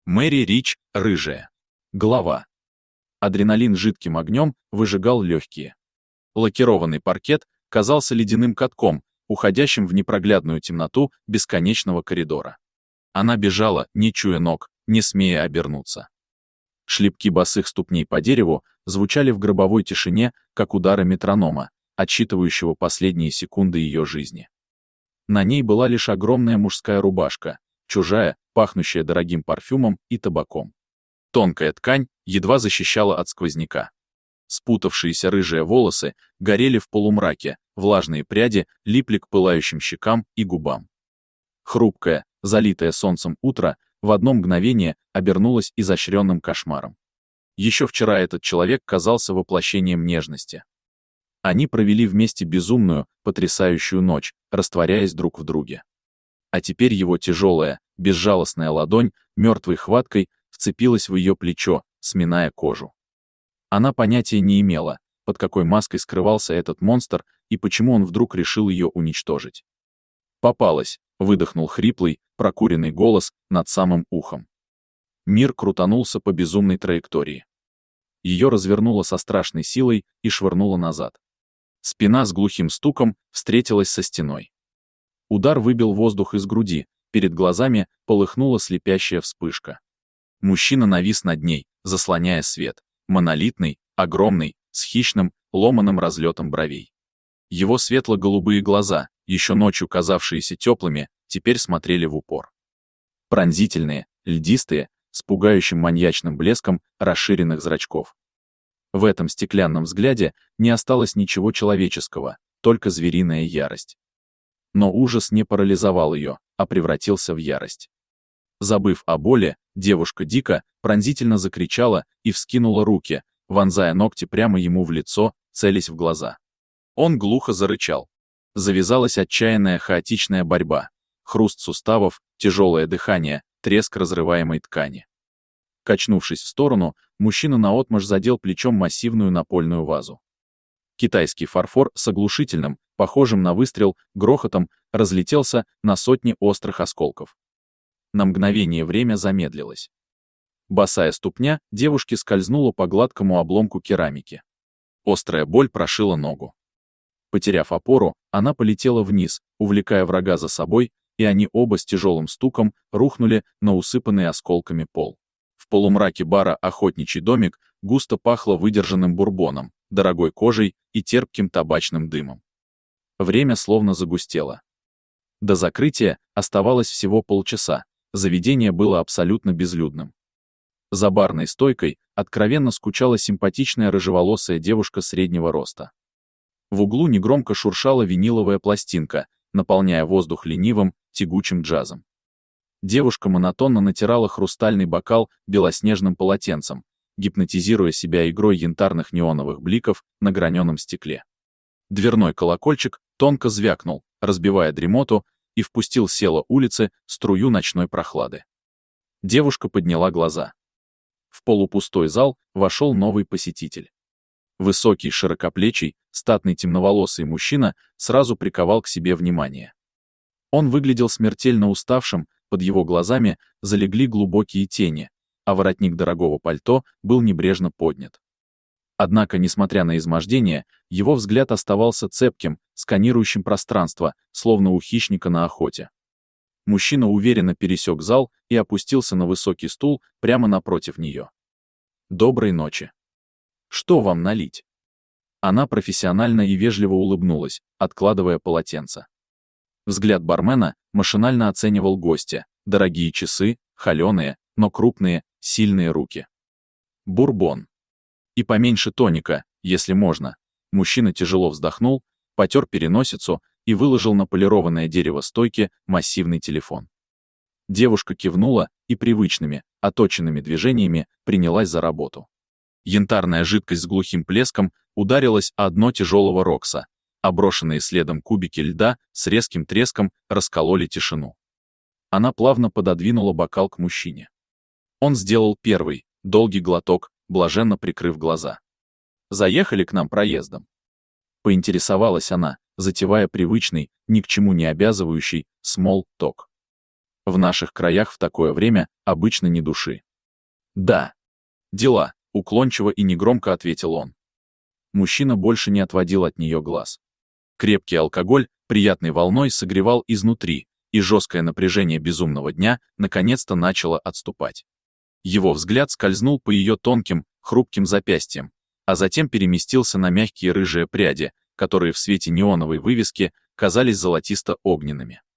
Мэри Рич, рыжая. Глава. Адреналин жидким огнем выжигал легкие. Лакированный паркет казался ледяным катком, уходящим в непроглядную темноту бесконечного коридора. Она бежала, не чуя ног, не смея обернуться. Шлепки босых ступней по дереву звучали в гробовой тишине, как удары метронома, отсчитывающего последние секунды ее жизни. На ней была лишь огромная мужская рубашка, чужая, пахнущая дорогим парфюмом и табаком. Тонкая ткань едва защищала от сквозняка. Спутавшиеся рыжие волосы горели в полумраке, влажные пряди липли к пылающим щекам и губам. Хрупкое, залитое солнцем утро в одно мгновение обернулось изощренным кошмаром. Еще вчера этот человек казался воплощением нежности. Они провели вместе безумную, потрясающую ночь, растворяясь друг в друге. А теперь его тяжелая, безжалостная ладонь мертвой хваткой вцепилась в ее плечо, сминая кожу. Она понятия не имела, под какой маской скрывался этот монстр и почему он вдруг решил ее уничтожить. «Попалась», — выдохнул хриплый, прокуренный голос над самым ухом. Мир крутанулся по безумной траектории. Ее развернуло со страшной силой и швырнуло назад. Спина с глухим стуком встретилась со стеной. Удар выбил воздух из груди, перед глазами полыхнула слепящая вспышка. Мужчина навис над ней, заслоняя свет, монолитный, огромный, с хищным, ломаным разлетом бровей. Его светло-голубые глаза, еще ночью казавшиеся теплыми, теперь смотрели в упор. Пронзительные, льдистые, с пугающим маньячным блеском расширенных зрачков. В этом стеклянном взгляде не осталось ничего человеческого, только звериная ярость. Но ужас не парализовал ее, а превратился в ярость. Забыв о боли, девушка дико, пронзительно закричала и вскинула руки, вонзая ногти прямо ему в лицо, целясь в глаза. Он глухо зарычал. Завязалась отчаянная хаотичная борьба. Хруст суставов, тяжелое дыхание, треск разрываемой ткани. Качнувшись в сторону, мужчина наотмашь задел плечом массивную напольную вазу. Китайский фарфор с оглушительным, похожим на выстрел, грохотом разлетелся на сотни острых осколков. На мгновение время замедлилось. Босая ступня девушки скользнула по гладкому обломку керамики. Острая боль прошила ногу. Потеряв опору, она полетела вниз, увлекая врага за собой, и они оба с тяжелым стуком рухнули на усыпанный осколками пол. В полумраке бара «Охотничий домик» густо пахло выдержанным бурбоном, дорогой кожей и терпким табачным дымом. Время словно загустело. До закрытия оставалось всего полчаса, заведение было абсолютно безлюдным. За барной стойкой откровенно скучала симпатичная рыжеволосая девушка среднего роста. В углу негромко шуршала виниловая пластинка, наполняя воздух ленивым, тягучим джазом. Девушка монотонно натирала хрустальный бокал белоснежным полотенцем, гипнотизируя себя игрой янтарных неоновых бликов на граненом стекле. Дверной колокольчик тонко звякнул, разбивая дремоту, и впустил с села улицы струю ночной прохлады. Девушка подняла глаза. В полупустой зал вошел новый посетитель. Высокий, широкоплечий, статный темноволосый мужчина сразу приковал к себе внимание. Он выглядел смертельно уставшим, под его глазами залегли глубокие тени, а воротник дорогого пальто был небрежно поднят. Однако, несмотря на измождение, его взгляд оставался цепким, сканирующим пространство, словно у хищника на охоте. Мужчина уверенно пересек зал и опустился на высокий стул прямо напротив нее. «Доброй ночи. Что вам налить?» Она профессионально и вежливо улыбнулась, откладывая полотенце. Взгляд бармена машинально оценивал гостя: дорогие часы, холеные, но крупные, сильные руки. «Бурбон. И поменьше тоника, если можно». Мужчина тяжело вздохнул, потер переносицу и выложил на полированное дерево стойки массивный телефон. Девушка кивнула и привычными, оточенными движениями принялась за работу. Янтарная жидкость с глухим плеском ударилась о дно тяжелого рокса, а брошенные следом кубики льда с резким треском раскололи тишину. Она плавно пододвинула бокал к мужчине. Он сделал первый, долгий глоток, блаженно прикрыв глаза. «Заехали к нам проездом?» Поинтересовалась она, затевая привычный, ни к чему не обязывающий, small talk. В наших краях в такое время обычно ни души. Да. Дела, уклончиво и негромко ответил он. Мужчина больше не отводил от нее глаз. Крепкий алкоголь приятной волной согревал изнутри, и жесткое напряжение безумного дня наконец-то начало отступать. Его взгляд скользнул по ее тонким, хрупким запястьям, а затем переместился на мягкие рыжие пряди, которые в свете неоновой вывески казались золотисто-огненными.